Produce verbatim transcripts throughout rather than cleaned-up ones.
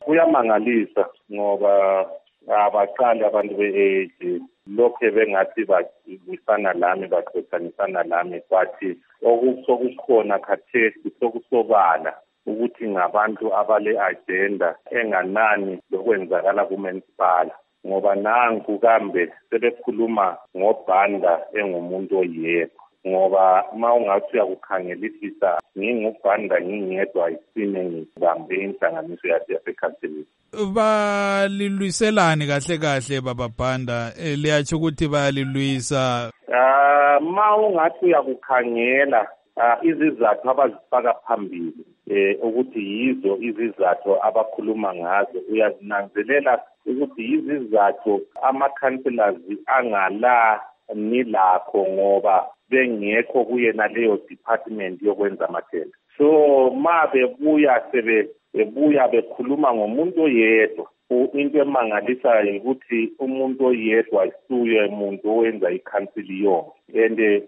Kuyamangalisa ngoba abaqali abantu be-A A lokhe bengathi bagisana lami baxoxanisana lami kwathi okusokukhona khathesi sokusobala ukuthi ngabantu abale agenda enganani lokwenzakala kuMansipala ngoba nanku kambe sebekhuluma ngobhanda engumuntu oyedwa ngoba ma ungathi uyakukhangelisisa ngingubhanda ngingedwa isime ngibambe inhlanganiso yasekhanseleni. Balilwiselani kahle kahle baba Bhanda, liyatsho ukuthi bayalilwisa? Ah, ma ungathi uyakukhangela izizathu abazifaka phambili eh ukuthi yizo izizathu abakhuluma ngazo, uyazinanzelela ukuthi izizathu ama-councillors angala nilakho ngoba bengekho kuyena leyo department yokwenza amathenda. So ma bebuya sebe bebuya bekhuluma ngomuntu oyedwa, into emangalisayo ukuthi umuntu oyedwa isuye umuntu owenza ikhansili yonke, and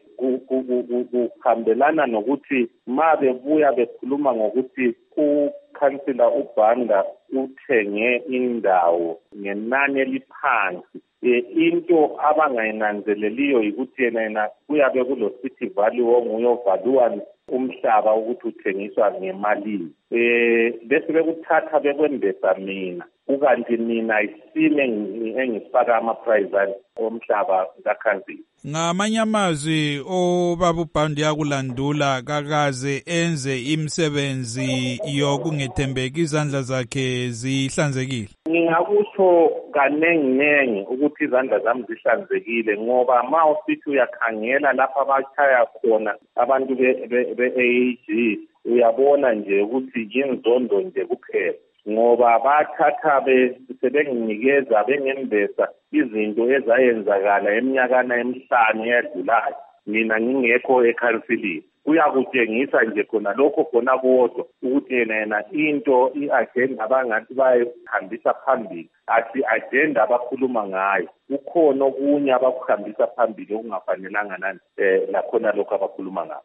kuhambelana nokuthi ma bebuya bekhuluma ngokuthi ukhansila uBhanda uthenge indawo ngenani eliphansi. E, into abangayinanzeleliyo ukuthi yena yena kuyabe kulo city value onguye ovaluwa umhlaba ukuthi uthengiswa ngemali. Eh bese bekuthatha bekwendesa mina ukanti mina isime engifaka ama-price omhlaba kakhanzini. Ngamanye amazwi obaba uBhanda yakulandula kakaze enze imisebenzi yokungethembeka, izandla zakhe zihlanzekile. Ngingakusho kanenginengi ukuthi izandla zami zihlanzekile ngoba ma usithi uyakhangela lapha abachaya khona abantu be-A A G uyabona nje ukuthi yinzondo nje kuphela ngoba bathatha sebenginikeza bengembesa izinto ezayenzakala eminyakana emihlanu eyadlulayo mina ngingekho ekhansilini. Uyakutshengisa nje khona lokho khona kodwa ukuthi yena yena into i-agenda abangathi bayihambisa phambili athi agenda abakhuluma ngayo kukhona okunye abakuhambisa phambili okungafanelanga nani eh nakhona lokho abakhuluma ngakho.